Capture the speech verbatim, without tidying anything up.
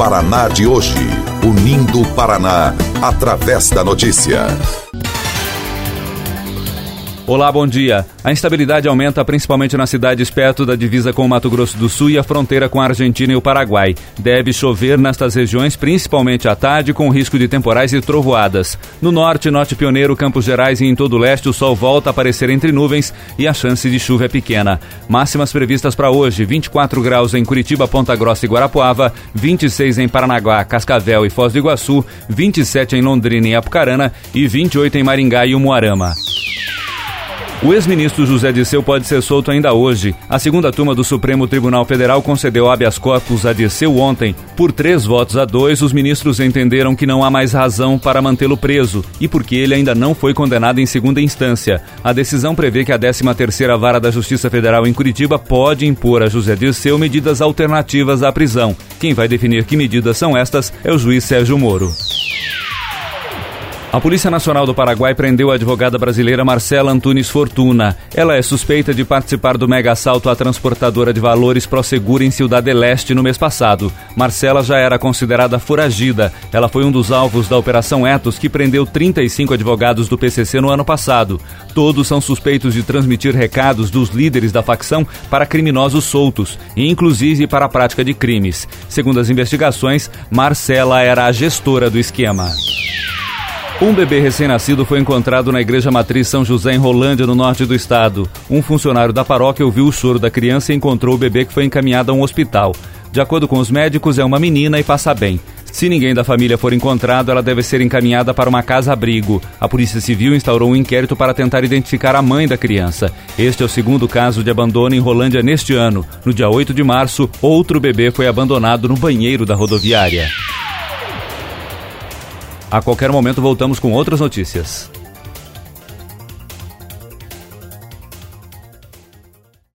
Paraná de hoje. Unindo o Paraná através da notícia. Olá, bom dia. A instabilidade aumenta principalmente nas cidades perto da divisa com o Mato Grosso do Sul e a fronteira com a Argentina e o Paraguai. Deve chover nestas regiões, principalmente à tarde, com risco de temporais e trovoadas. No norte, Norte Pioneiro, Campos Gerais e em todo o leste, o sol volta a aparecer entre nuvens e a chance de chuva é pequena. Máximas previstas para hoje: vinte e quatro graus em Curitiba, Ponta Grossa e Guarapuava, vinte e seis em Paranaguá, Cascavel e Foz do Iguaçu, vinte e sete em Londrina e Apucarana e vinte e oito em Maringá e Umuarama. O ex-ministro José Dirceu pode ser solto ainda hoje. A segunda turma do Supremo Tribunal Federal concedeu habeas corpus a Dirceu ontem. Por três votos a dois, os ministros entenderam que não há mais razão para mantê-lo preso e porque ele ainda não foi condenado em segunda instância. A decisão prevê que a décima terceira Vara da Justiça Federal em Curitiba pode impor a José Dirceu medidas alternativas à prisão. Quem vai definir que medidas são estas é o juiz Sérgio Moro. A Polícia Nacional do Paraguai prendeu a advogada brasileira Marcela Antunes Fortuna. Ela é suspeita de participar do mega assalto à transportadora de valores Prosegur em Ciudad del Este no mês passado. Marcela já era considerada foragida. Ela foi um dos alvos da Operação Ethos, que prendeu trinta e cinco advogados do P C C no ano passado. Todos são suspeitos de transmitir recados dos líderes da facção para criminosos soltos, e inclusive para a prática de crimes. Segundo as investigações, Marcela era a gestora do esquema. Um bebê recém-nascido foi encontrado na Igreja Matriz São José, em Rolândia, no norte do estado. Um funcionário da paróquia ouviu o choro da criança e encontrou o bebê, que foi encaminhado a um hospital. De acordo com os médicos, é uma menina e passa bem. Se ninguém da família for encontrado, ela deve ser encaminhada para uma casa-abrigo. A Polícia Civil instaurou um inquérito para tentar identificar a mãe da criança. Este é o segundo caso de abandono em Rolândia neste ano. No dia oito de março, outro bebê foi abandonado no banheiro da rodoviária. A qualquer momento voltamos com outras notícias.